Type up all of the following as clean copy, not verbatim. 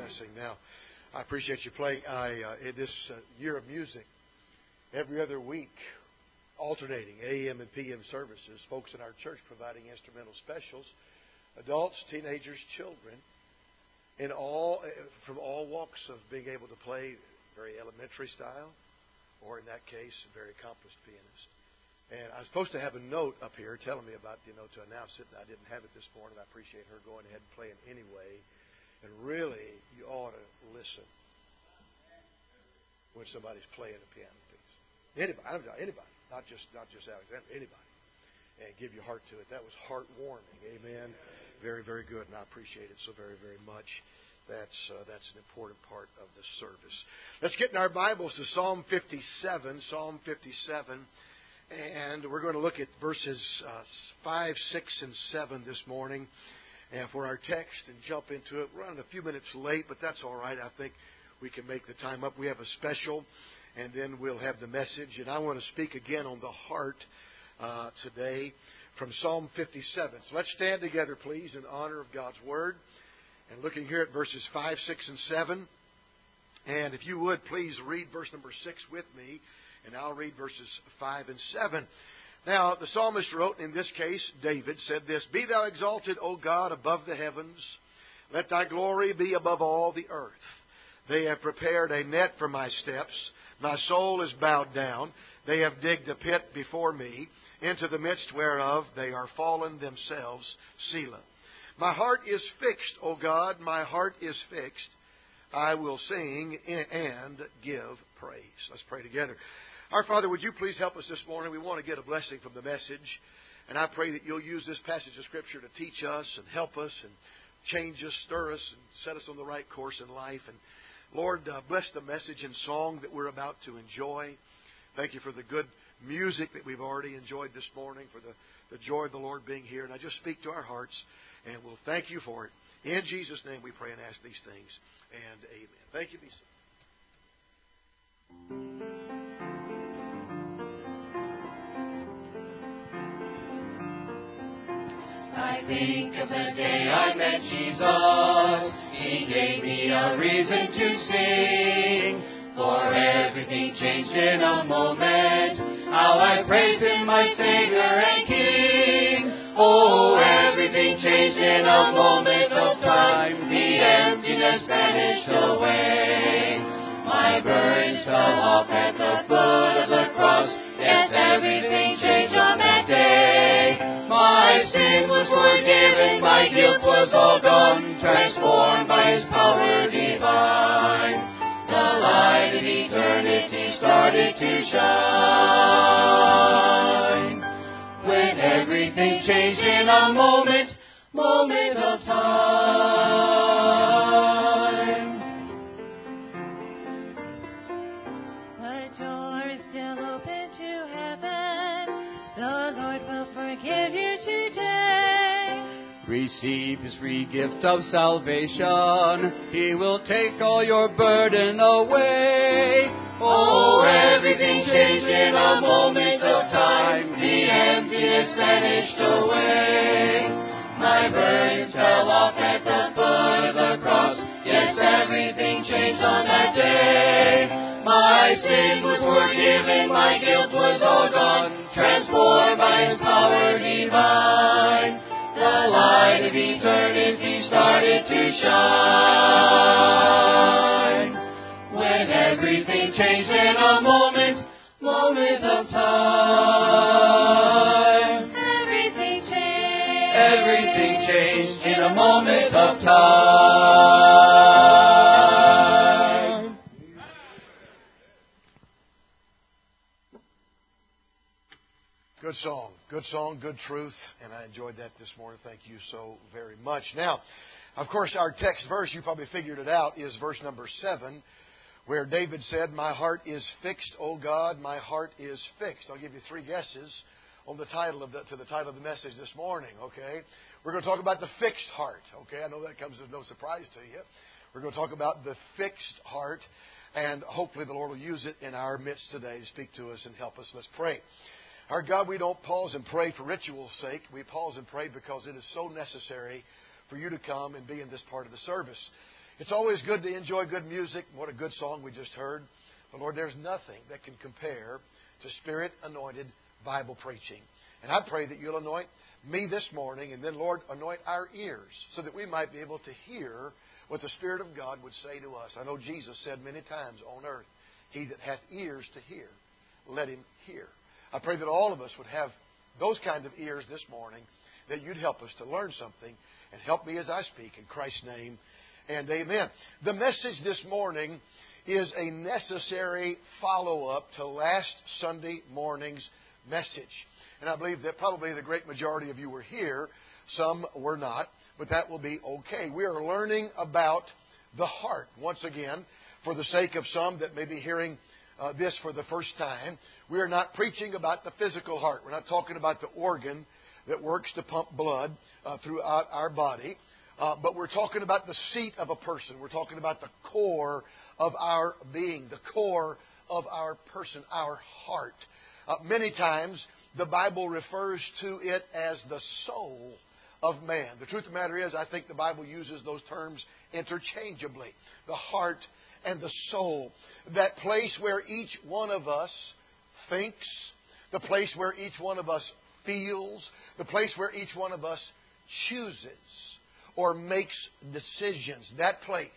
blessing. Now, I appreciate you playing. In this year of music, every other week, alternating AM and PM services, folks in our church providing instrumental specials, adults, teenagers, children, from all walks of being able to play very elementary style, or in that case, a very accomplished pianist. And I was supposed to have a note up here telling me about, to announce it, and I didn't have it this morning. I appreciate her going ahead and playing anyway. And really, you ought to listen when somebody's playing a piano piece. Anybody, not just Alexander, anybody. And give your heart to it. That was heartwarming. Amen. Very, very good, and I appreciate it so very, very much. That's an important part of the service. Let's get in our Bibles to Psalm 57. Psalm 57. And we're going to look at verses 5, 6, and 7 this morning for our text and jump into it. We're running a few minutes late, but that's all right. I think we can make the time up. We have a special, and then we'll have the message. And I want to speak again on the heart today from Psalm 57. So let's stand together, please, in honor of God's Word. And looking here at verses 5, 6, and 7. And if you would, please read verse number 6 with me. And I'll read verses 5 and 7. Now, the psalmist wrote, in this case, David said this, "Be thou exalted, O God, above the heavens. Let thy glory be above all the earth. They have prepared a net for my steps. My soul is bowed down. They have digged a pit before me, into the midst whereof they are fallen themselves. Selah. My heart is fixed, O God, my heart is fixed. I will sing and give praise." Let's pray together. Our Father, would you please help us this morning? We want to get a blessing from the message. And I pray that you'll use this passage of Scripture to teach us and help us and change us, stir us, and set us on the right course in life. And Lord, bless the message and song that we're about to enjoy. Thank you for the good music that we've already enjoyed this morning, for the joy of the Lord being here. And I just speak to our hearts, and we'll thank you for it. In Jesus' name we pray and ask these things. And amen. Thank you. Be seated. I think of the day I met Jesus. He gave me a reason to sing. For everything changed in a moment. How I praise Him, my Savior and King. Oh, everything changed in a moment of time. The emptiness vanished away. My burdens fell off at the foot of the cross. Yes, everything changed on that day. My sin was forgiven, my guilt was all gone, transformed by His power divine. The light of eternity started to shine. When everything changed in a moment of time. The door is still open to heaven. The Lord will forgive you today. Receive His free gift of salvation. He will take all your burden away. Oh, everything changed in a moment of time. The emptiness vanished away. My burdens fell off at the foot of the cross. Yes, everything changed on that day. My sin was forgiven, my guilt was all gone, transformed by His power divine. The light of eternity started to shine. When everything changed in a moment of time. Everything changed in a moment of time. Good song, good truth, and I enjoyed that this morning. Thank you so very much. Now, of course, our text verse, you probably figured it out, is verse number 7, where David said, "My heart is fixed, O God, my heart is fixed." I'll give you 3 guesses on the title of the message this morning. Okay, we're going to talk about the fixed heart. Okay, I know that comes as no surprise to you. We're going to talk about the fixed heart, and hopefully the Lord will use it in our midst today to speak to us and help us. Let's pray. Our God, we don't pause and pray for ritual's sake. We pause and pray because it is so necessary for you to come and be in this part of the service. It's always good to enjoy good music. What a good song we just heard. But Lord, there's nothing that can compare to Spirit-anointed Bible preaching. And I pray that you'll anoint me this morning, and then, Lord, anoint our ears so that we might be able to hear what the Spirit of God would say to us. I know Jesus said many times on earth, he that hath ears to hear, let him hear. I pray that all of us would have those kind of ears this morning, that you'd help us to learn something, and help me as I speak in Christ's name, and amen. The message this morning is a necessary follow-up to last Sunday morning's message. And I believe that probably the great majority of you were here. Some were not, but that will be okay. We are learning about the heart. Once again, for the sake of some that may be hearing this for the first time, we are not preaching about the physical heart. We're not talking about the organ that works to pump blood throughout our body. But we're talking about the seat of a person. We're talking about the core of our being, the core of our person, our heart. Many times, the Bible refers to it as the soul of man. The truth of the matter is, I think the Bible uses those terms interchangeably. The heart and the soul. That place where each one of us thinks, the place where each one of us feels, the place where each one of us chooses or makes decisions. That place,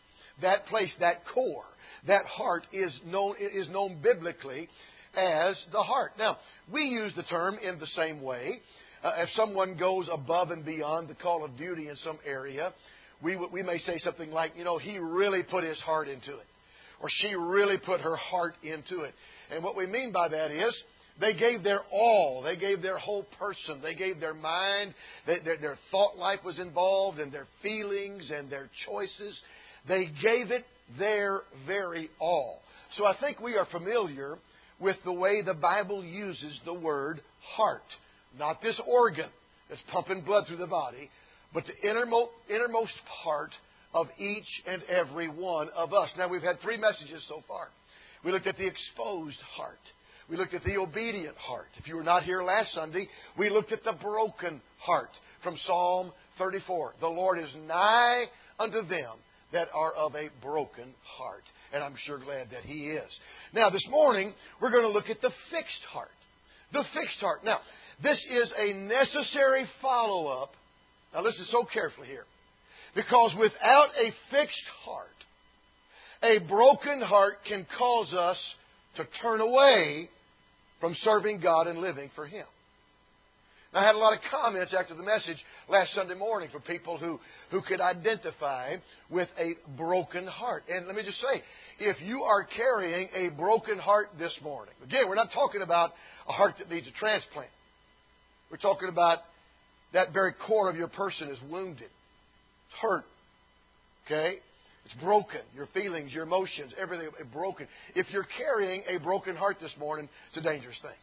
that core, that heart is known biblically as the heart. Now, we use the term in the same way. If someone goes above and beyond the call of duty in some area, we may say something like, he really put his heart into it. Or she really put her heart into it. And what we mean by that is, they gave their all. They gave their whole person. They gave their mind. Their thought life was involved, and their feelings and their choices. They gave it their very all. So I think we are familiar with the way the Bible uses the word heart. Not this organ that's pumping blood through the body, but the innermost part of each and every one of us. Now, we've had 3 messages so far. We looked at the exposed heart. We looked at the obedient heart. If you were not here last Sunday, we looked at the broken heart from Psalm 34. The Lord is nigh unto them that are of a broken heart. And I'm sure glad that He is. Now, this morning, we're going to look at the fixed heart. The fixed heart. Now, this is a necessary follow-up. Now, listen so carefully here. Because without a fixed heart, a broken heart can cause us to turn away from serving God and living for Him. Now, I had a lot of comments after the message last Sunday morning from people who could identify with a broken heart. And let me just say, if you are carrying a broken heart this morning, again, we're not talking about a heart that needs a transplant. We're talking about that very core of your person is wounded. It's hurt. Okay? It's broken. Your feelings, your emotions, everything is broken. If you're carrying a broken heart this morning, it's a dangerous thing.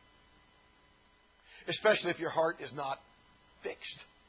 Especially if your heart is not fixed.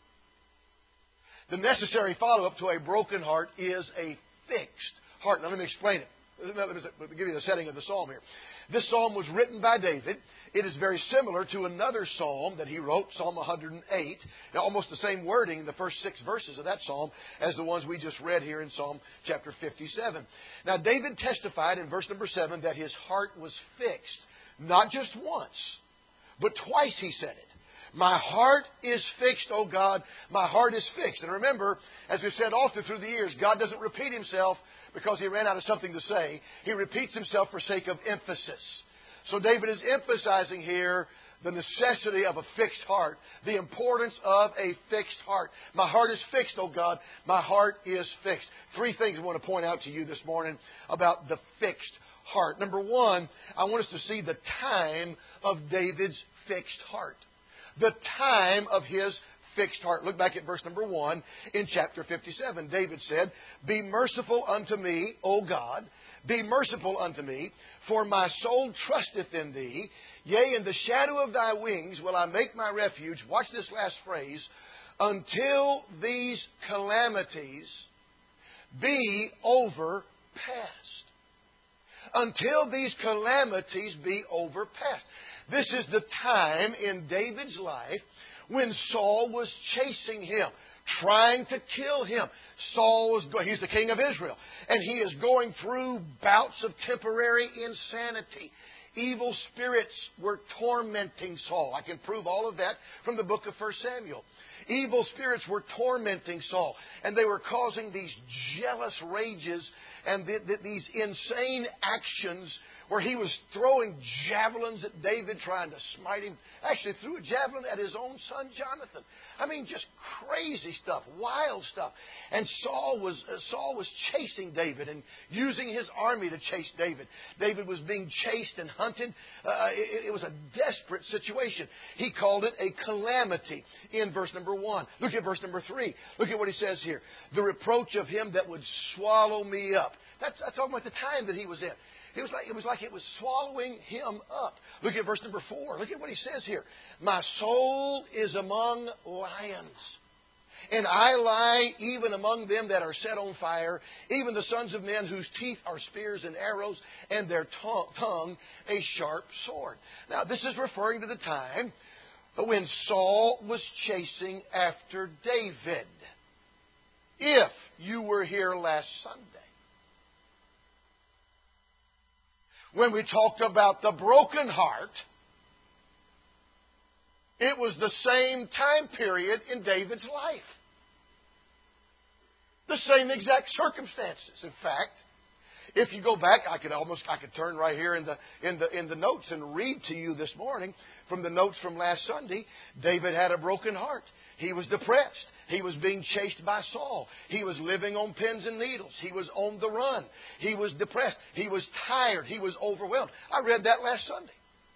The necessary follow-up to a broken heart is a fixed heart. Now, let me explain it. Let me give you the setting of the psalm here. This psalm was written by David. It is very similar to another psalm that he wrote, Psalm 108. Now, almost the same wording in the first 6 verses of that psalm as the ones we just read here in Psalm chapter 57. Now, David testified in verse number 7 that his heart was fixed. Not just once, but twice he said it. My heart is fixed, O God. My heart is fixed. And remember, as we've said often through the years, God doesn't repeat Himself because He ran out of something to say. He repeats Himself for sake of emphasis. So David is emphasizing here the necessity of a fixed heart, the importance of a fixed heart. My heart is fixed, O God. My heart is fixed. 3 things I want to point out to you this morning about the fixed heart. Number 1, I want us to see the time of David's fixed heart. The time of his fixed heart. Look back at verse number 1 in chapter 57. David said, Be merciful unto me, O God. Be merciful unto me, for my soul trusteth in Thee. Yea, in the shadow of Thy wings will I make my refuge. Watch this last phrase. Until these calamities be overpast. Until these calamities be overpast. This is the time in David's life when Saul was chasing him, trying to kill him. He's the king of Israel, and he is going through bouts of temporary insanity. Evil spirits were tormenting Saul. I can prove all of that from the book of 1 Samuel. Evil spirits were tormenting Saul, and they were causing these jealous rages and these insane actions where he was throwing javelins at David, trying to smite him. Actually threw a javelin at his own son Jonathan. I mean, just crazy stuff, wild stuff. And Saul was chasing David and using his army to chase David. David was being chased and hunted. It was a desperate situation. He called it a calamity in verse number 1. Look at verse number 3. Look at what he says here. The reproach of him that would swallow me up. That's talking about the time that he was in. It was like it was swallowing him up. Look at verse number 4. Look at what he says here. My soul is among lions, and I lie even among them that are set on fire, even the sons of men whose teeth are spears and arrows, and their tongue a sharp sword. Now, this is referring to the time when Saul was chasing after David. If you were here last Sunday, when we talked about the broken heart, it was the same time period in David's life. The same exact circumstances. In fact, if you go back, I could turn right here in the notes and read to you this morning from the notes from last Sunday. David had a broken heart. He was depressed. He was being chased by Saul. He was living on pins and needles. He was on the run. He was depressed. He was tired. He was overwhelmed. I read that last Sunday.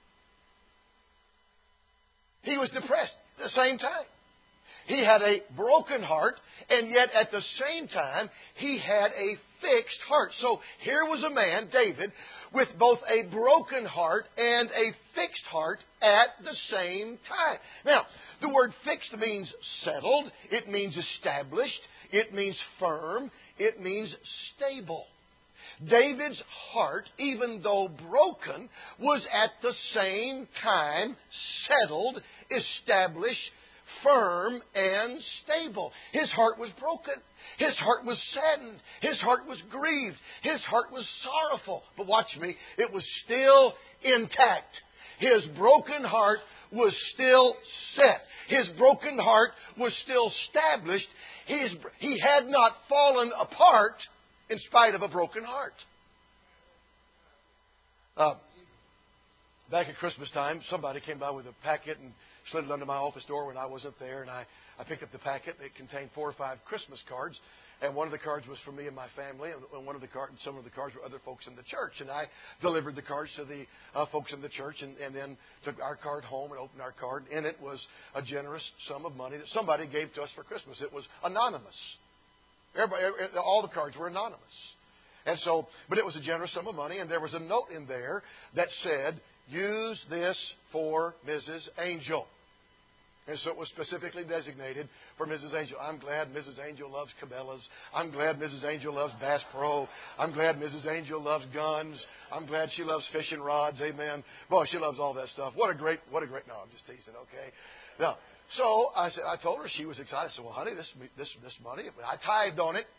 He was depressed at the same time. He had a broken heart, and yet at the same time, he had a fixed heart. So here was a man, David, with both a broken heart and a fixed heart at the same time. Now, the word fixed means settled. It means established. It means firm. It means stable. David's heart, even though broken, was at the same time settled, established, firm, and stable. His heart was broken. His heart was saddened. His heart was grieved. His heart was sorrowful. But watch me, it was still intact. His broken heart was still set. His broken heart was still established. He had not fallen apart in spite of a broken heart. Back at Christmas time, somebody came by with a packet and slid it under my office door when I wasn't there. And I picked up the packet. It contained 4 or 5 Christmas cards. And one of the cards was for me and my family. And some of the cards were other folks in the church. And I delivered the cards to the folks in the church and then took our card home and opened our card. In it was a generous sum of money that somebody gave to us for Christmas. It was anonymous. All the cards were anonymous. And so, but it was a generous sum of money. And there was a note in there that said, use this for Mrs. Angel. And so it was specifically designated for Mrs. Angel. I'm glad Mrs. Angel loves Cabela's. I'm glad Mrs. Angel loves Bass Pro. I'm glad Mrs. Angel loves guns. I'm glad she loves fishing rods. Amen. Boy, she loves all that stuff. What a great, no, I'm just teasing, okay? Now, so I told her, she was excited. I said, well, honey, this money, I tithed on it.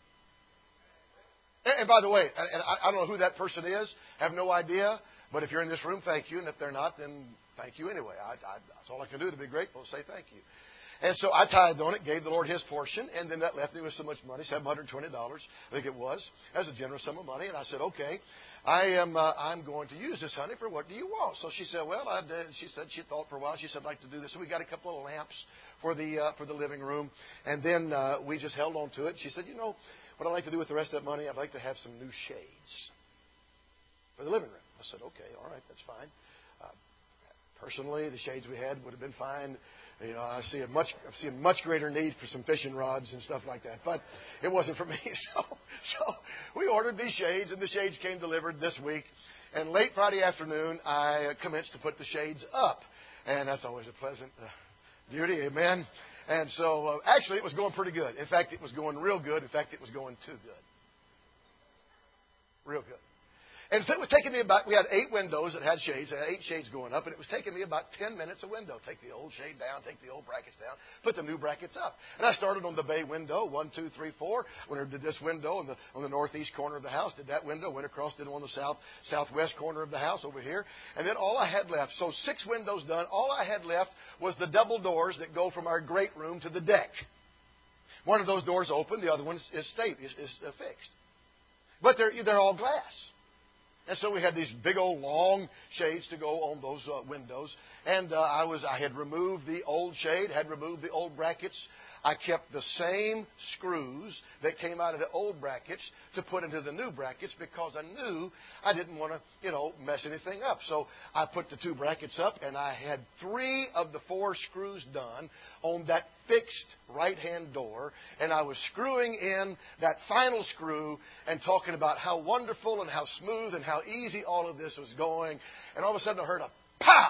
And by the way, I don't know who that person is. I have no idea. But if you're in this room, thank you. And if they're not, then thank you anyway. That's all I can do to be grateful, say thank you. And so I tithed on it, gave the Lord His portion, and then that left me with so much money, $720, I think it was, as a generous sum of money. And I said, okay, I'm going to use this, honey, for what do you want? So she said, well, she said she thought for a while. She said, I'd like to do this. So we got a couple of lamps for the living room, and then we just held on to it. She said, you know, what I'd like to do with the rest of that money, I'd like to have some new shades for the living room. I said, okay, all right, that's fine. Personally, the shades we had would have been fine. You know, I see a much greater need for some fishing rods and stuff like that. But it wasn't for me. So we ordered these shades, and the shades came delivered this week. And late Friday afternoon, I commenced to put the shades up. And that's always a pleasant duty, amen. And so actually it was going pretty good. In fact, it was going real good. In fact, it was going too good. Real good. And it was taking me about, we had 8 windows that had shades. I had 8 shades going up, and it was taking me about 10 minutes a window. Take the old shade down, take the old brackets down, put the new brackets up. And I started on the bay window, 1, 2, 3, 4. When I did this window on the northeast corner of the house, did that window, went across, did on the southwest corner of the house over here. And then all I had left, so 6 windows done, all I had left was the double doors that go from our great room to the deck. One of those doors open, the other one is fixed. But they're all glass. And so we had these big old long shades to go on those windows. And I had removed the old shade, had removed the old brackets. I kept the same screws that came out of the old brackets to put into the new brackets because I knew I didn't want to, mess anything up. So I put the 2 brackets up, and I had 3 of the 4 screws done on that fixed right-hand door, and I was screwing in that final screw and talking about how wonderful and how smooth and how easy all of this was going. And all of a sudden I heard a pow!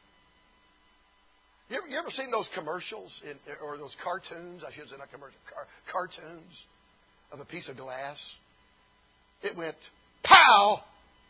You ever seen those commercials or those cartoons? I should say not commercials, cartoons of a piece of glass. It went pow.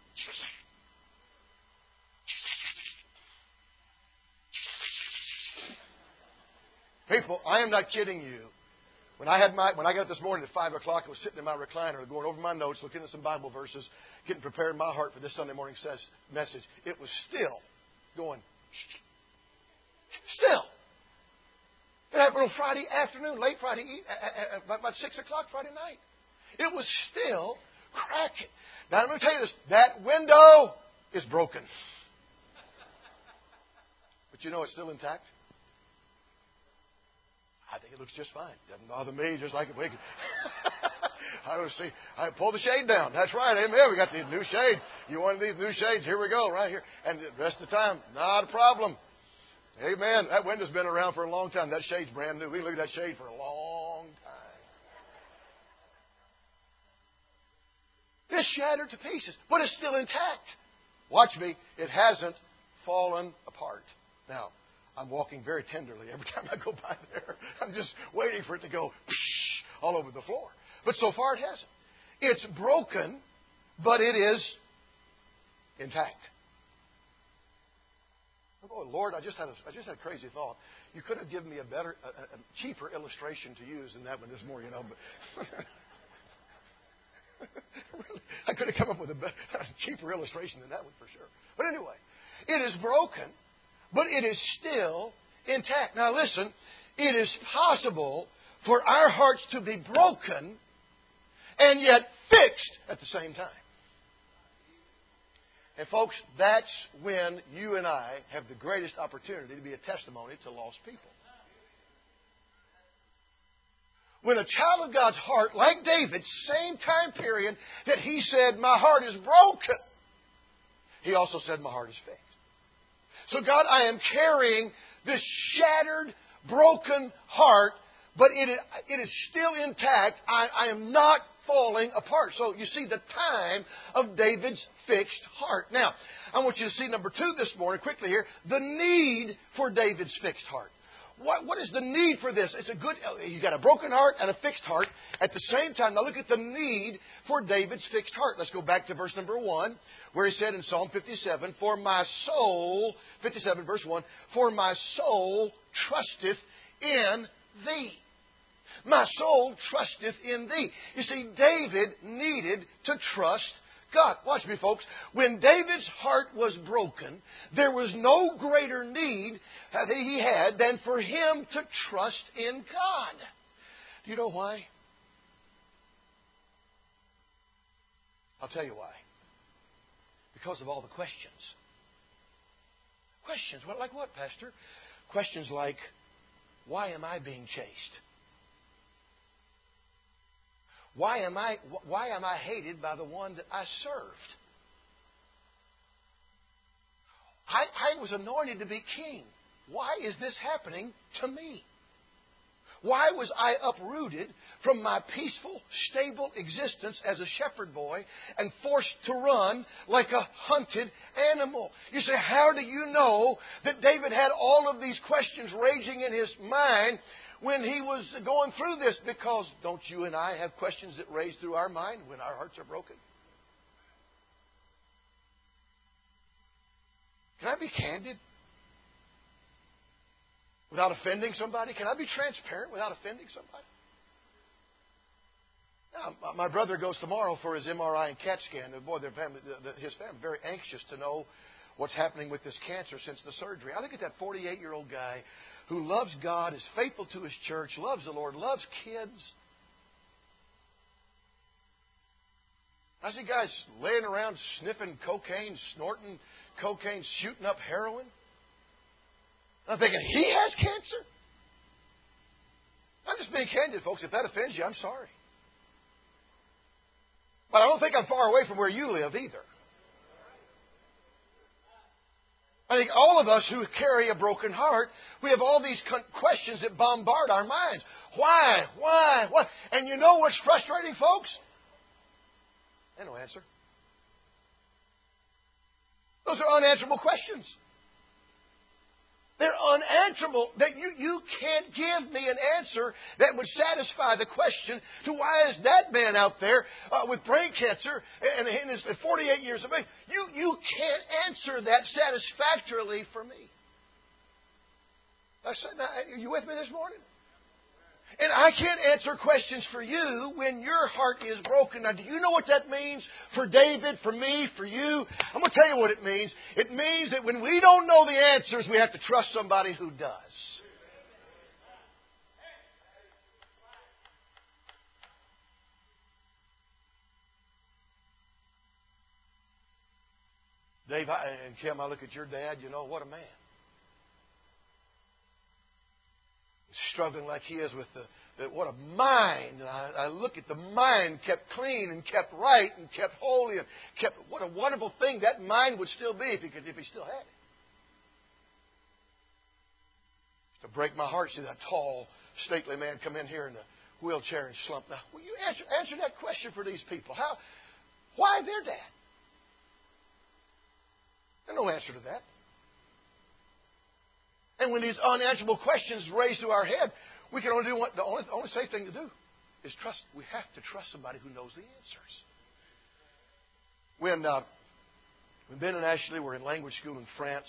People, I am not kidding you. When I got up this morning at 5 o'clock, I was sitting in my recliner, going over my notes, looking at some Bible verses, getting prepared in my heart for this Sunday morning message. It was still going. Still. It happened on Friday afternoon, late Friday, about 6 o'clock Friday night. It was still cracking. Now, I'm going to tell you this. That window is broken. But it's still intact. I think it looks just fine. Doesn't bother me, just like a wicked. I pull the shade down. That's right. Amen. We got these new shades. You wanted these new shades. Here we go, right here. And the rest of the time, not a problem. Amen. That window's been around for a long time. That shade's brand new. We can look at that shade for a long time. It's shattered to pieces, but it's still intact. Watch me. It hasn't fallen apart. Now, I'm walking very tenderly every time I go by there. I'm just waiting for it to go all over the floor. But so far it hasn't. It's broken, but it is intact. Oh, Lord, I just had a crazy thought. You could have given me a cheaper illustration to use than that one this morning, But I could have come up with a cheaper illustration than that one for sure. But anyway, it is broken, but it is still intact. Now listen, it is possible for our hearts to be broken and yet fixed at the same time. And folks, that's when you and I have the greatest opportunity to be a testimony to lost people. When a child of God's heart, like David, same time period that he said, my heart is broken, he also said, my heart is fixed. So God, I am carrying this shattered, broken heart, but it is still intact. I am not falling apart. So you see the time of David's fixed heart. Now, I want you to see number 2 this morning, quickly here, the need for David's fixed heart. What is the need for this? He's got a broken heart and a fixed heart at the same time. Now look at the need for David's fixed heart. Let's go back to verse number 1, where he said in Psalm 57, for my soul, 57 verse 1, for my soul trusteth in thee. My soul trusteth in thee. You see, David needed to trust God. Watch me, folks. When David's heart was broken, there was no greater need that he had than for him to trust in God. Do you know why? I'll tell you why. Because of all the questions. Questions. Like what, Pastor? Questions like, why am I being chased? Why am I hated by the one that I served? I was anointed to be king. Why is this happening to me? Why was I uprooted from my peaceful, stable existence as a shepherd boy and forced to run like a hunted animal? You say, how do you know that David had all of these questions raging in his mind when he was going through this? Because don't you and I have questions that raise through our mind when our hearts are broken? Can I be candid without offending somebody? Can I be transparent without offending somebody? Now, my brother goes tomorrow for his MRI and CAT scan. And boy, his family very anxious to know what's happening with this cancer since the surgery. I look at that 48-year-old guy who loves God, is faithful to his church, loves the Lord, loves kids. I see guys laying around sniffing cocaine, snorting cocaine, shooting up heroin. I'm thinking, he has cancer? I'm just being candid, folks. If that offends you, I'm sorry. But I don't think I'm far away from where you live either. I think all of us who carry a broken heart, we have all these questions that bombard our minds. Why? Why? What? And you know what's frustrating, folks? There's no answer. Those are unanswerable questions. They're unanswerable. That you can't give me an answer that would satisfy the question to why is that man out there with brain cancer and is 48 years of age. You can't answer that satisfactorily for me. Are you with me this morning? And I can't answer questions for you when your heart is broken. Now, do you know what that means for David, for me, for you? I'm going to tell you what it means. It means that when we don't know the answers, we have to trust somebody who does. Dave and Kim, I look at your dad, you know, what a man. Struggling like he is with what a mind. And I look at the mind kept clean and kept right and kept holy and kept, what a wonderful thing that mind would still be if he still had it. To break my heart, see that tall, stately man come in here in a wheelchair and slump. Now, will you answer that question for these people? Why their dad? There's no answer to that. And when these unanswerable questions raise to our head, we can only do what the only safe thing to do is trust. We have to trust somebody who knows the answers. When Ben and Ashley were in language school in France,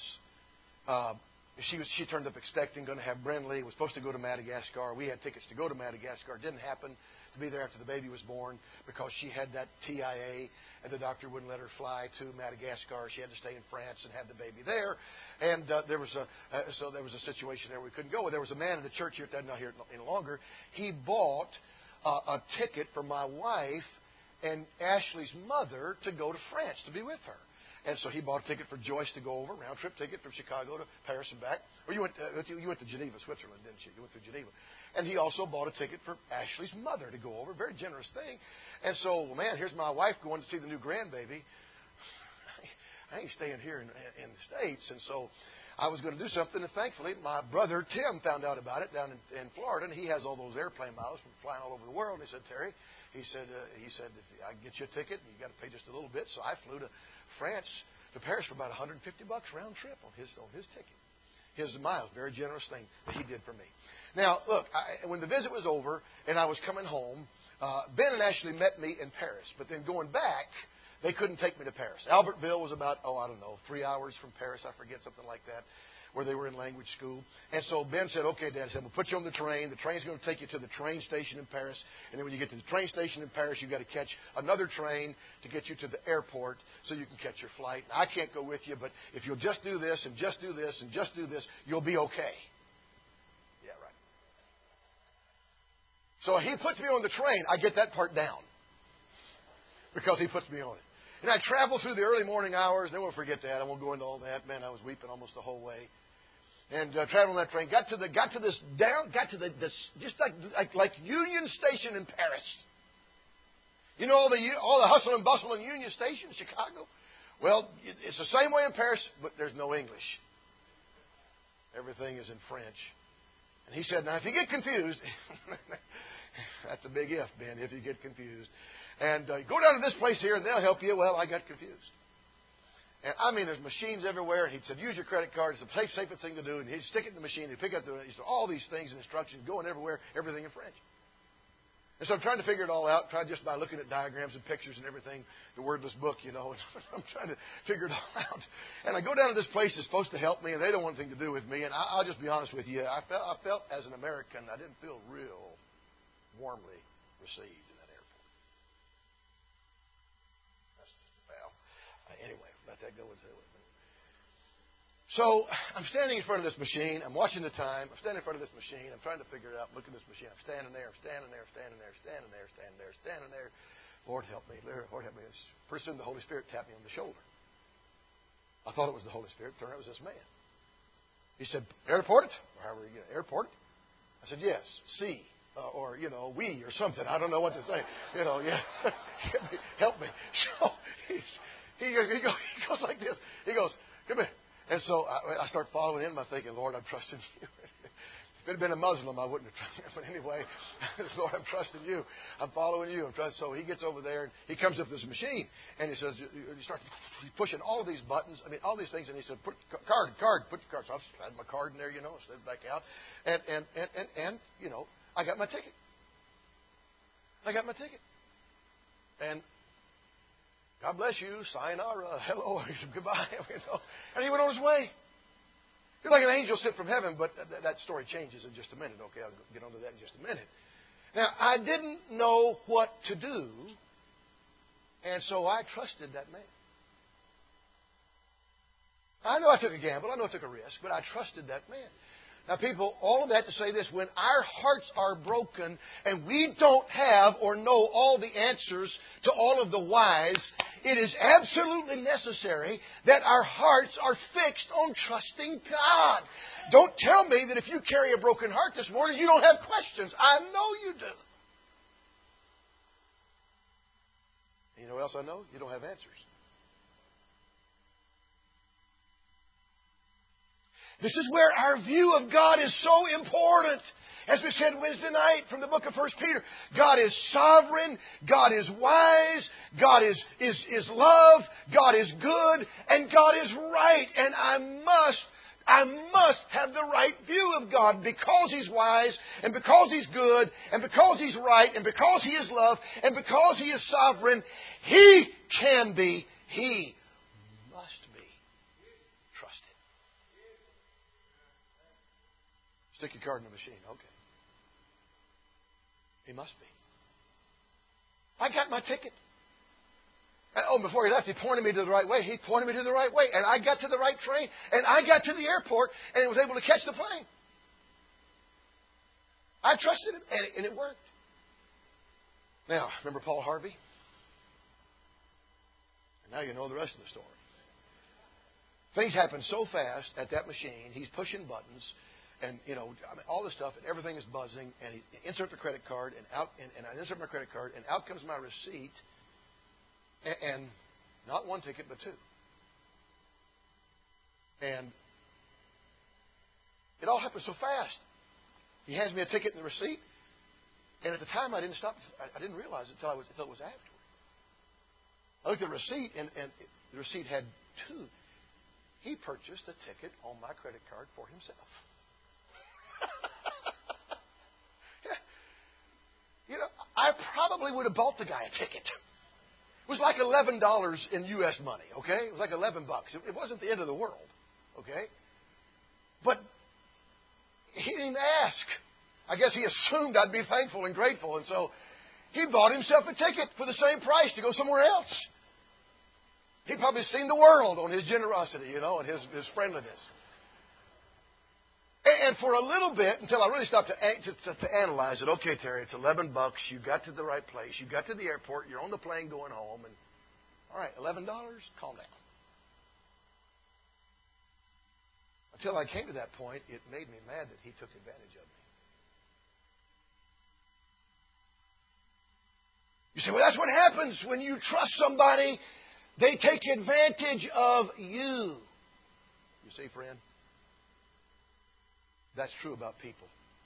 she turned up expecting, going to have Brindley. Was supposed to go to Madagascar. We had tickets to go to Madagascar. It didn't happen to be there after the baby was born because she had that TIA, and the doctor wouldn't let her fly to Madagascar. She had to stay in France and have the baby there. And there was a situation there we couldn't go. There was a man in the church here that not here any longer. He bought a ticket for my wife and Ashley's mother to go to France to be with her. And so he bought a ticket for Joyce to go over, round trip ticket from Chicago to Paris and back. Or you went to Geneva, Switzerland, didn't you? You went to Geneva. And he also bought a ticket for Ashley's mother to go over. Very generous thing. And so, man, here's my wife going to see the new grandbaby. I ain't staying here in the States. And so I was going to do something. And thankfully, my brother Tim found out about it down in Florida. And he has all those airplane miles from flying all over the world. And he said, Terry, he said, if I can get you a ticket, you got to pay just a little bit. So I flew to France, to Paris for about $150 round trip on his ticket. His miles, very generous thing that he did for me. Now, look, when the visit was over and I was coming home, Ben and Ashley met me in Paris. But then going back, they couldn't take me to Paris. Albertville was about, 3 hours from Paris, I forget, something like that, where they were in language school. And so Ben said, okay, Dad, I said, we'll put you on the train. The train's going to take you to the train station in Paris. And then when you get to the train station in Paris, you've got to catch another train to get you to the airport so you can catch your flight. And I can't go with you, but if you'll just do this and just do this and just do this, you'll be okay. Yeah, right. So he puts me on the train. I get that part down because he puts me on it. And I travel through the early morning hours. Then we'll forget that. I won't go into all that. Man, I was weeping almost the whole way. And traveling that train, got to the just like Union Station in Paris. You know all the hustle and bustle in Union Station in Chicago. Well, it's the same way in Paris, but there's no English. Everything is in French. And he said, now if you get confused, that's a big if, Ben. If you get confused. And go down to this place here and they'll help you. Well, I got confused. And I mean, there's machines everywhere. And he said, use your credit card. It's the safest thing to do. And he'd stick it in the machine. He'd pick up he said, all these things and instructions going everywhere, everything in French. And so I'm trying to figure it all out, try just by looking at diagrams and pictures and everything, the wordless book, you know. I'm trying to figure it all out. And I go down to this place that's supposed to help me, and they don't want anything to do with me. And I'll just be honest with you, I felt as an American, I didn't feel real warmly received in that airport. Anyway, let that go into it. So I'm standing in front of this machine. I'm watching the time. I'm standing in front of this machine. I'm trying to figure it out. Look at this machine. I'm standing there. Lord help me. Lord help me. Pretty soon the Holy Spirit tapped me on the shoulder. I thought it was the Holy Spirit. Turned out it was this man. He said, "Airport?" Or however you get it. Airport? I said, "Yes. C." Or, we or something. I don't know what to say. Yeah. Help me. So he goes like this. He goes, "Come here." And so I start following him. I'm thinking, Lord, I'm trusting you. If it had been a Muslim, I wouldn't have trusted him. But anyway, Lord, I'm trusting you. I'm following you. So he gets over there, and he comes up to this machine, and he says, you start pushing all these buttons, all these things, and he said, put card, put the card. So I slid my card in there, slid it back out. And I got my ticket. And God bless you, sayonara, hello, goodbye, And he went on his way. He's like an angel sent from heaven, but that story changes in just a minute. Okay, I'll get onto that in just a minute. Now, I didn't know what to do, and so I trusted that man. I know I took a gamble, I know I took a risk, but I trusted that man. Now, people, all of that to say this, when our hearts are broken and we don't have or know all the answers to all of the whys, it is absolutely necessary that our hearts are fixed on trusting God. Don't tell me that if you carry a broken heart this morning, you don't have questions. I know you do. And you know what else I know? You don't have answers. This is where our view of God is so important. As we said Wednesday night from the book of 1 Peter, God is sovereign, God is wise, God is love, God is good, and God is right. And I must have the right view of God because He's wise, and because He's good, and because He's right, and because He is love, and because He is sovereign. He can be, He must be trusted. Stick your card in the machine. Okay. He must be. I got my ticket. And, before he left, he pointed me to the right way. He pointed me to the right way. And I got to the right train. And I got to the airport and was able to catch the plane. I trusted him, and it worked. Now, remember Paul Harvey? And now you know the rest of the story. Things happen so fast at that machine. He's pushing buttons. And, all this stuff, and everything is buzzing, and he insert the credit card, and I insert my credit card, and out comes my receipt, and not one ticket, but two. And it all happened so fast. He hands me a ticket and the receipt, and at the time I didn't realize it until it was afterward. I looked at the receipt, and the receipt had two. He purchased a ticket on my credit card for himself. I probably would have bought the guy a ticket. It was like $11 in U.S. money, okay? It was like $11. It wasn't the end of the world, okay? But he didn't ask. I guess he assumed I'd be thankful and grateful, and so he bought himself a ticket for the same price to go somewhere else. He probably seen the world on his generosity, and his friendliness. And for a little bit, until I really stopped to analyze it. Okay, Terry, it's $11. You got to the right place. You got to the airport. You're on the plane going home. And all right, $11. Calm down. Until I came to that point, it made me mad that he took advantage of me. You say, well, that's what happens when you trust somebody. They take advantage of you. You see, friend? That's true about people.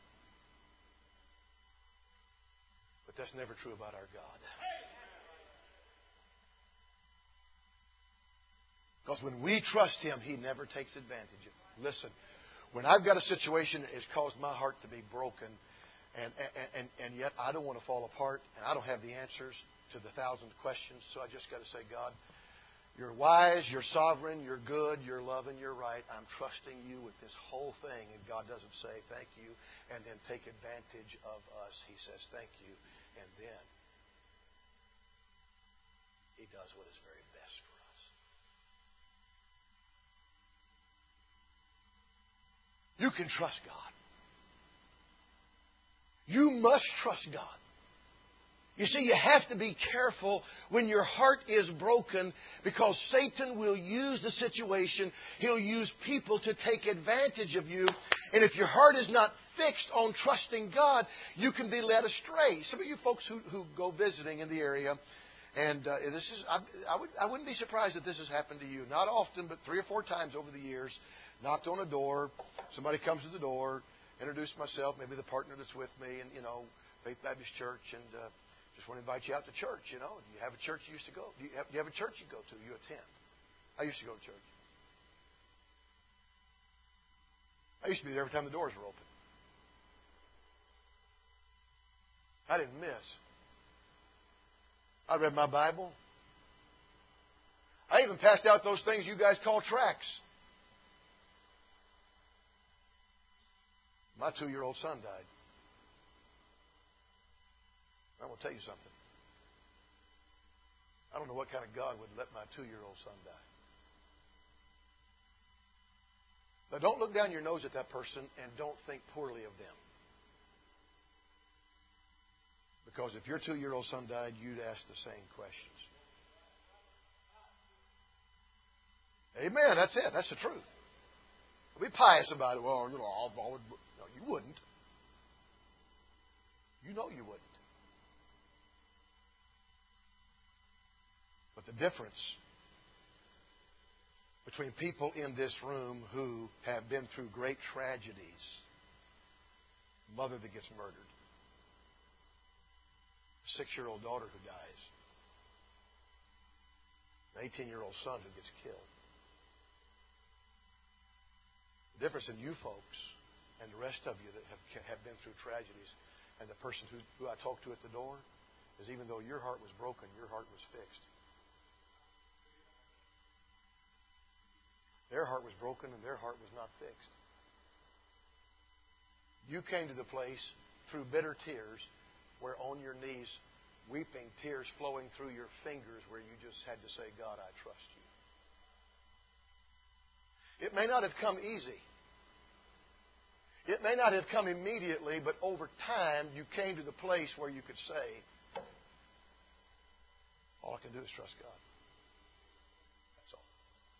But that's never true about our God. Because when we trust Him, He never takes advantage of it. Listen, when I've got a situation that has caused my heart to be broken, And yet I don't want to fall apart, and I don't have the answers to the thousand questions. So I just got to say, God, You're wise, You're sovereign, You're good, You're loving, You're right. I'm trusting You with this whole thing. And God doesn't say thank you and then take advantage of us. He says thank you, and then He does what is very best for us. You can trust God. You must trust God. You see, you have to be careful when your heart is broken, because Satan will use the situation. He'll use people to take advantage of you. And if your heart is not fixed on trusting God, you can be led astray. Some of you folks who go visiting in the area, and this is, I wouldn't be surprised if this has happened to you. Not often, but 3 or 4 times over the years. Knocked on a door. Somebody comes to the door. Introduced myself, maybe the partner that's with me, and, Faith Baptist Church, and just want to invite you out to church, Do you have a church you used to go? Do you have a church you go to, you attend? I used to go to church. I used to be there every time the doors were open. I didn't miss. I read my Bible. I even passed out those things you guys call tracts. My 2-year-old son died. I'm going to tell you something. I don't know what kind of God would let my 2-year-old son die. But don't look down your nose at that person and don't think poorly of them. Because if your 2-year-old son died, you'd ask the same questions. Amen. That's it. That's the truth. Be pious about it. Well, I would. No, you wouldn't. You know you wouldn't. But the difference between people in this room who have been through great tragedies, mother that gets murdered, 6-year-old daughter who dies, an 18-year-old son who gets killed. The difference in you folks and the rest of you that have been through tragedies and the person who I talked to at the door is, even though your heart was broken, your heart was fixed. Their heart was broken and their heart was not fixed. You came to the place through bitter tears, where on your knees, weeping, tears flowing through your fingers, where you just had to say, God, I trust you. It may not have come easy. It may not have come immediately, but over time you came to the place where you could say, all I can do is trust God. That's all.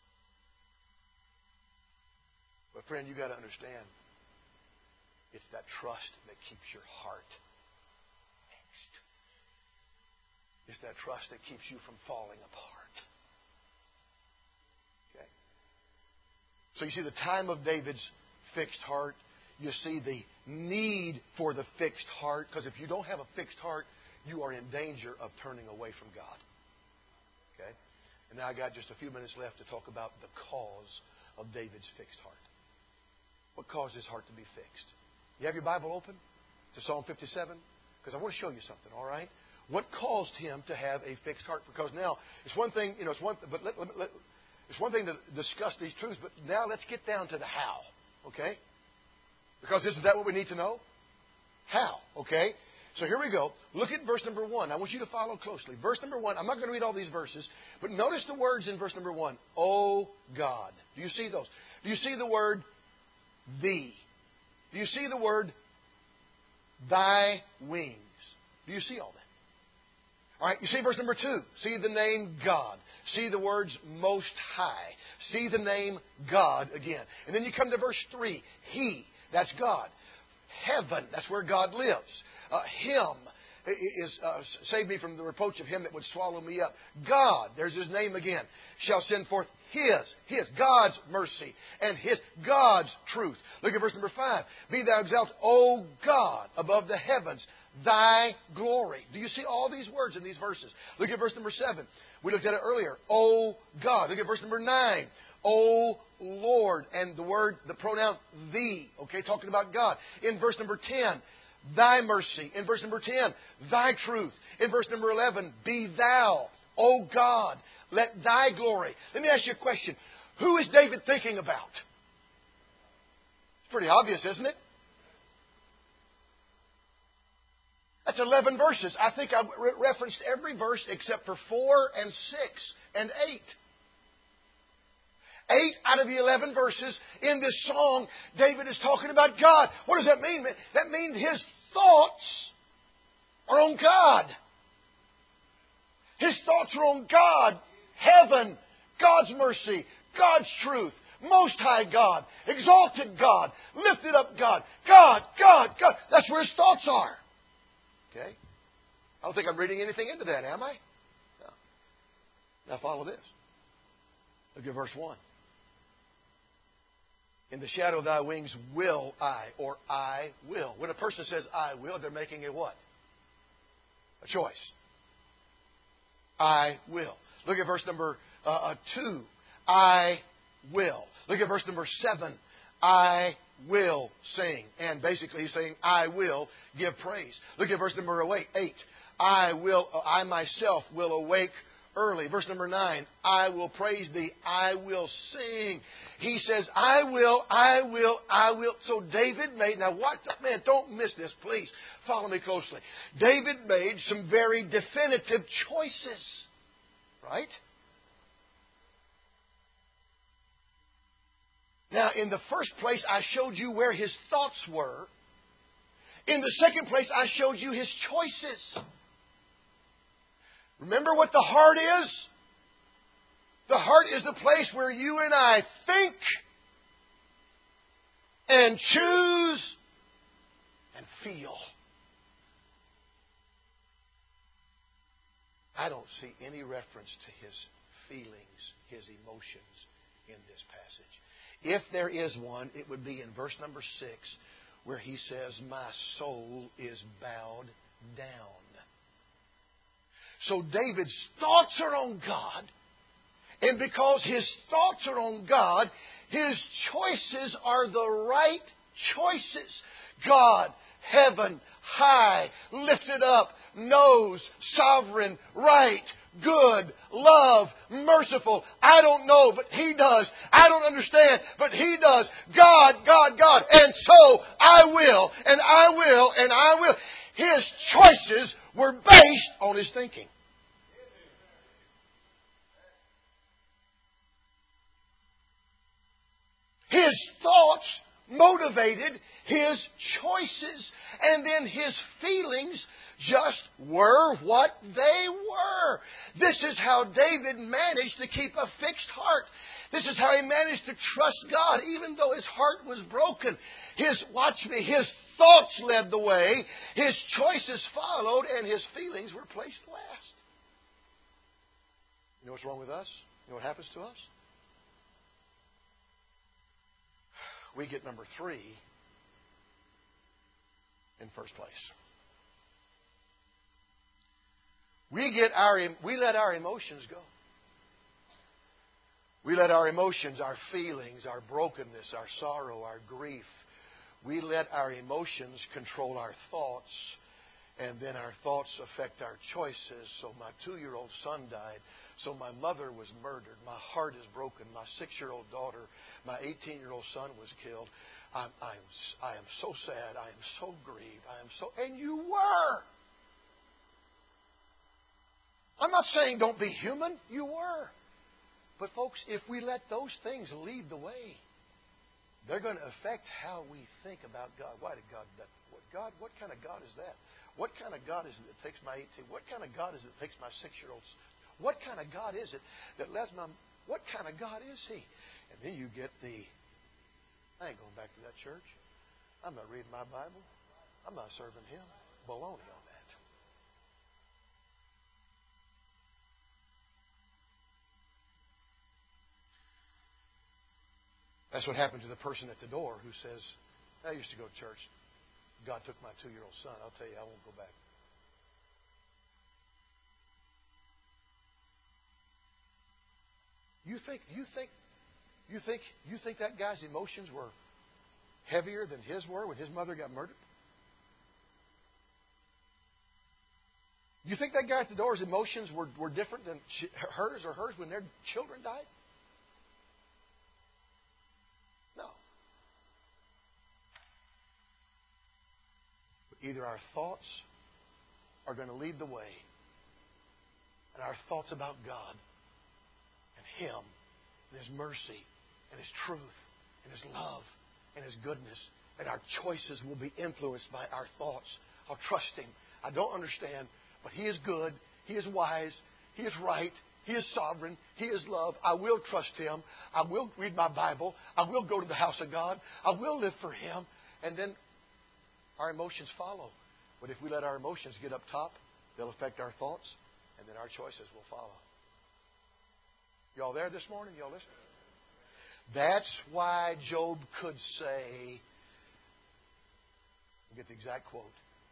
But friend, you got to understand, it's that trust that keeps your heart fixed. It's that trust that keeps you from falling apart. Okay? So you see the time of David's fixed heart. You see the need for the fixed heart. Because if you don't have a fixed heart, you are in danger of turning away from God. Okay? And now I got just a few minutes left to talk about the cause of David's fixed heart. What caused his heart to be fixed? You have your Bible open to Psalm 57? Because I want to show you something, all right? What caused him to have a fixed heart? Because now, it's one thing, it's one thing to discuss these truths, but now let's get down to the how, okay? Because isn't that what we need to know? How, okay? So here we go. Look at verse number 1. I want you to follow closely. Verse number 1, I'm not going to read all these verses, but notice the words in verse number 1. Oh God. Do you see those? Do you see the word thee? Do you see the word thy wings? Do you see all that? All right, you see verse number 2. See the name God. See the words Most High. See the name God again. And then you come to verse 3. He, that's God. Heaven, that's where God lives. Him is save me from the reproach of him that would swallow me up. God, there's his name again, shall send forth his, God's mercy and his, God's truth. Look at verse number 5. Be thou exalted, O God, above the heavens, thy glory. Do you see all these words in these verses? Look at verse number 7. We looked at it earlier. O God. Look at verse number 9. O Lord. And the pronoun thee. Okay, talking about God. In verse number 10. Thy mercy. In verse number 10, Thy truth. In verse number 11, Be Thou, O God, let Thy glory. Let me ask you a question. Who is David thinking about? It's pretty obvious, isn't it? That's 11 verses. I think I referenced every verse except for 4 and 6 and 8. 8 out of the 11 verses in this song, David is talking about God. What does that mean? That means his thoughts are on God. His thoughts are on God, heaven, God's mercy, God's truth, Most High God, exalted God, lifted up God, God, God, God. That's where his thoughts are. Okay? I don't think I'm reading anything into that, am I? No. Now follow this. Look at verse 1. In the shadow of Thy wings will I, or I will. When a person says I will, they're making a what? A choice. I will. Look at verse number 2. I will. Look at verse number 7. I will sing. And basically he's saying, I will give praise. Look at verse number 8. I myself will awake early. Verse number 9. I will praise Thee. I will sing. He says, I will, I will, I will. So David made, now what, man, don't miss this, please. Follow me closely. David made some very definitive choices. Right? Now, in the first place, I showed you where his thoughts were. In the second place, I showed you his choices. Remember what the heart is? The heart is the place where you and I think and choose and feel. I don't see any reference to his feelings, his emotions in this passage. If there is one, it would be in verse number 6, where he says, My soul is bowed down. So David's thoughts are on God, and because his thoughts are on God, his choices are the right choices. God, heaven, high, lifted up, knows, sovereign, right, good, love, merciful. I don't know, but He does. I don't understand, but He does. God, God, God. And so I will, and I will, and I will. His choices were based on his thinking. His thoughts motivated his choices, and then his feelings just were what they were. This is how David managed to keep a fixed heart. This is how he managed to trust God, even though his heart was broken. His thoughts led the way, his choices followed, and his feelings were placed last. You know what's wrong with us? You know what happens to us? We get number 3 in first place. We let our emotions go. We let our emotions, our feelings, our brokenness, our sorrow, our grief, we let our emotions control our thoughts, and then our thoughts affect our choices. So my 2-year-old son died. So my mother was murdered. My heart is broken. My 6-year-old daughter, my 18-year-old son was killed. I am so sad. I am so grieved. And you were. I'm not saying don't be human. You were. But folks, if we let those things lead the way, they're going to affect how we think about God. Why did God do that? What kind of God is that? What kind of God is it that takes my 18? What kind of God is it that takes my 6-year-old? What kind of God is it that lets my... What kind of God is He? And then you get I ain't going back to that church. I'm not reading my Bible. I'm not serving Him. Baloney on that. That's what happened to the person at the door who says, I used to go to church. God took my 2-year-old son. I'll tell you, I won't go back. You think that guy's emotions were heavier than his were when his mother got murdered? You think that guy at the door's emotions were different than hers when their children died? No. But either our thoughts are going to lead the way, and our thoughts about God and Him and His mercy and His truth and His love and His goodness, and our choices will be influenced by our thoughts. I'll trust Him. I don't understand, but He is good. He is wise. He is right. He is sovereign. He is love. I will trust Him. I will read my Bible. I will go to the house of God. I will live for Him. And then our emotions follow. But if we let our emotions get up top, they'll affect our thoughts, and then our choices will follow. Y'all there this morning? Y'all listening? That's why Job could say, I'll get the exact quote,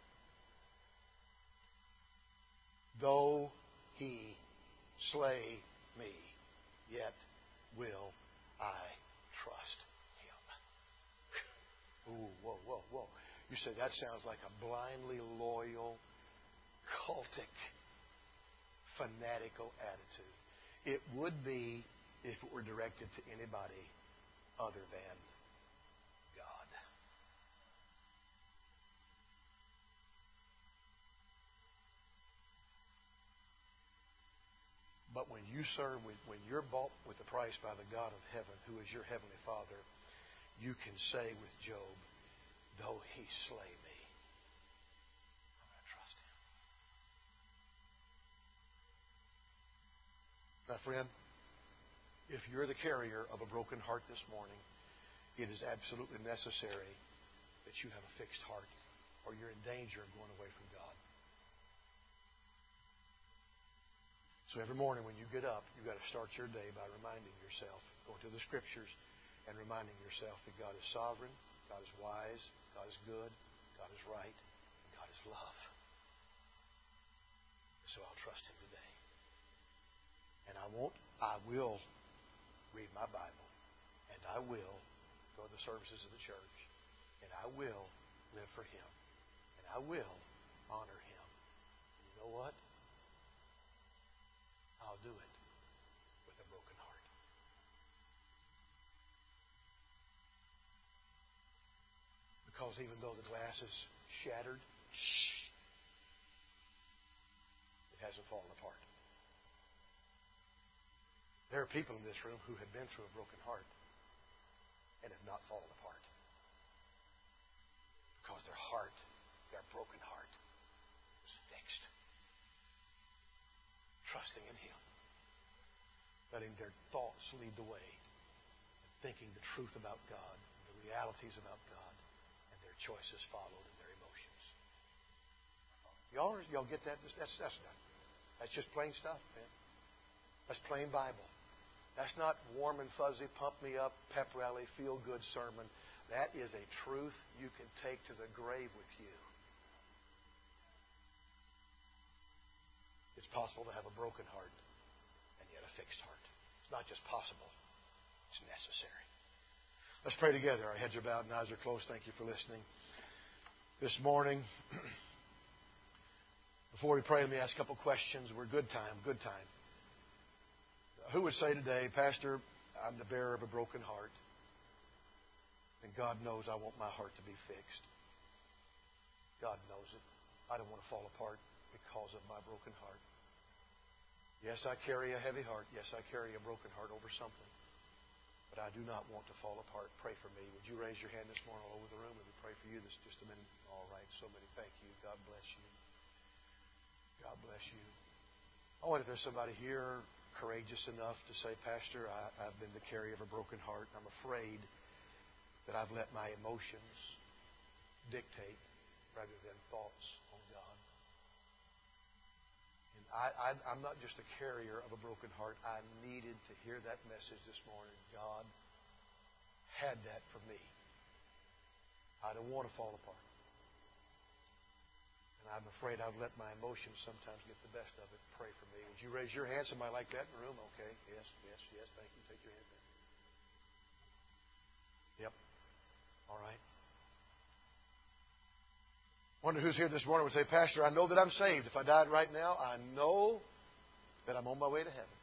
though He slay me, yet will I trust Him. Ooh, whoa, whoa, whoa. You say that sounds like a blindly loyal, cultic, fanatical attitude. It would be if it were directed to anybody other than God. But when you serve, when you're bought with the price by the God of heaven, who is your heavenly Father, you can say with Job, though He slay me, I'm going to trust Him. Now, friend, if you're the carrier of a broken heart this morning, it is absolutely necessary that you have a fixed heart, or you're in danger of going away from God. So every morning when you get up, you've got to start your day by reminding yourself, going to the Scriptures, and reminding yourself that God is sovereign, God is wise, God is good, God is right, and God is love. So I'll trust Him today. And I will read my Bible, and I will go to the services of the church, and I will live for Him, and I will honor Him. And you know what? I'll do it with a broken heart. Because even though the glass is shattered, it hasn't fallen apart. There are people in this room who have been through a broken heart and have not fallen apart. Because their heart, their broken heart, was fixed. Trusting in Him. Letting their thoughts lead the way. And thinking the truth about God, the realities about God, and their choices followed in their emotions. Y'all get that? That's not. That's just plain stuff, man. That's plain Bible. That's not warm and fuzzy, pump me up, pep rally, feel good sermon. That is a truth you can take to the grave with you. It's possible to have a broken heart and yet a fixed heart. It's not just possible, it's necessary. Let's pray together. Our heads are bowed and eyes are closed. Thank you for listening. This morning, before we pray, let me ask a couple questions. We're good time. Who would say today, Pastor, I'm the bearer of a broken heart, and God knows I want my heart to be fixed. God knows it. I don't want to fall apart because of my broken heart. Yes, I carry a heavy heart. Yes, I carry a broken heart over something. But I do not want to fall apart. Pray for me. Would you raise your hand this morning all over the room? Let me pray for you. This just a minute. All right. So many. Thank you. God bless you. God bless you. I wonder if there's somebody here courageous enough to say, Pastor, I've been the carrier of a broken heart. I'm afraid that I've let my emotions dictate rather than thoughts on God. And I'm not just a carrier of a broken heart. I needed to hear that message this morning. God had that for me. I don't want to fall apart. And I'm afraid I've let my emotions sometimes get the best of it. Pray for me. Would you raise your hand? Somebody like that in the room? Okay. Yes. Thank you. Take your hand down. Yep. All right. Wonder who's here this morning would say, Pastor, I know that I'm saved. If I died right now, I know that I'm on my way to heaven.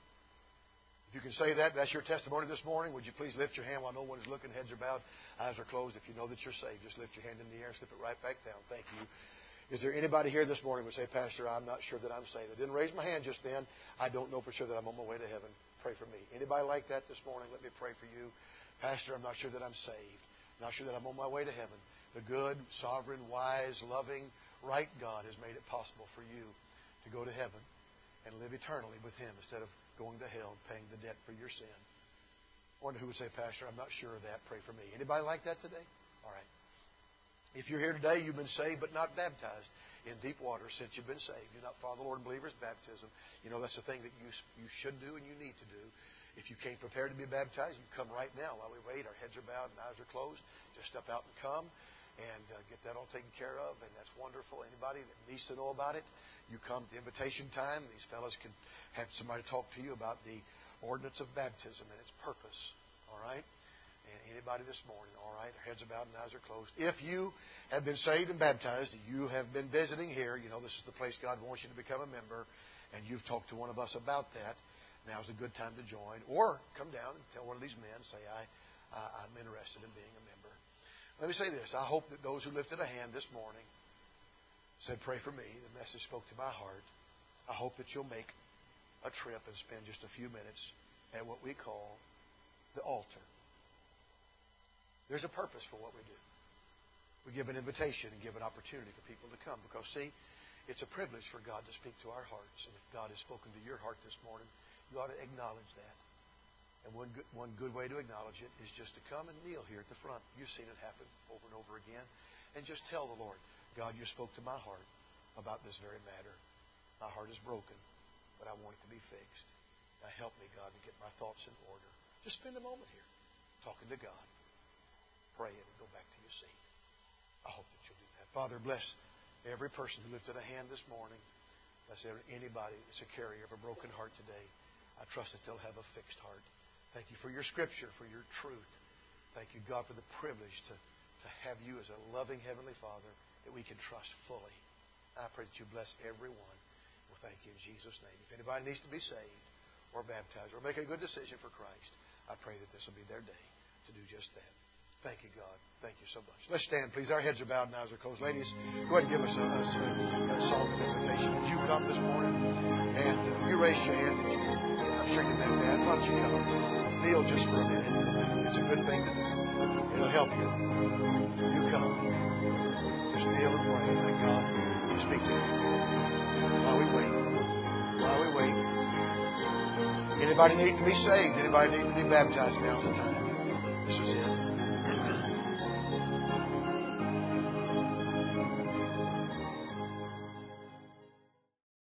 If you can say that, that's your testimony this morning. Would you please lift your hand while no one is looking, heads are bowed, eyes are closed. If you know that you're saved, just lift your hand in the air and slip it right back down. Thank you. Is there anybody here this morning who would say, Pastor, I'm not sure that I'm saved? I didn't raise my hand just then. I don't know for sure that I'm on my way to heaven. Pray for me. Anybody like that this morning? Let me pray for you. Pastor, I'm not sure that I'm saved. Not sure that I'm on my way to heaven. The good, sovereign, wise, loving, right God has made it possible for you to go to heaven and live eternally with Him instead of going to hell and paying the debt for your sin. I wonder who would say, Pastor, I'm not sure of that. Pray for me. Anybody like that today? All right. If you're here today, you've been saved but not baptized in deep water since you've been saved. You're not follow the Lord in believers' baptism. You know that's the thing that you should do and you need to do. If you can't prepare to be baptized, you come right now while we wait. Our heads are bowed and eyes are closed. Just step out and come and get that all taken care of, and that's wonderful. Anybody that needs to know about it, you come to invitation time. These fellows can have somebody talk to you about the ordinance of baptism and its purpose. All right? And anybody this morning, all right, our heads are bowed and eyes are closed. If you have been saved and baptized, you have been visiting here, you know this is the place God wants you to become a member, and you've talked to one of us about that, now's a good time to join. Or come down and tell one of these men, say, I'm interested in being a member. Let me say this. I hope that those who lifted a hand this morning said, pray for me. The message spoke to my heart. I hope that you'll make a trip and spend just a few minutes at what we call the altar. There's a purpose for what we do. We give an invitation and give an opportunity for people to come. Because, see, it's a privilege for God to speak to our hearts. And if God has spoken to your heart this morning, you ought to acknowledge that. And one good way to acknowledge it is just to come and kneel here at the front. You've seen it happen over and over again. And just tell the Lord, God, you spoke to my heart about this very matter. My heart is broken, but I want it to be fixed. Now help me, God, to get my thoughts in order. Just spend a moment here talking to God, praying, and go back to your seat. I hope that you'll do that. Father, bless every person who lifted a hand this morning. Bless anybody that's a carrier of a broken heart today. I trust that they'll have a fixed heart. Thank you for your Scripture, for your truth. Thank you, God, for the privilege to have you as a loving Heavenly Father that we can trust fully. I pray that you bless everyone. Well, thank you in Jesus' name. If anybody needs to be saved or baptized or make a good decision for Christ, I pray that this will be their day to do just that. Thank you, God. Thank you so much. Let's stand, please. Our heads are bowed and eyes are closed. Ladies, go ahead and give us a song of invitation. Would you come this morning? And you raise your hand. I'm sure you meant that. Why don't you come? Kneel just for a minute. It's a good thing to do. It'll help you. You come. Just kneel and pray. Let God speak to you. While we wait. While we wait. Anybody need to be saved? Anybody need to be baptized? Now's the time. This is it.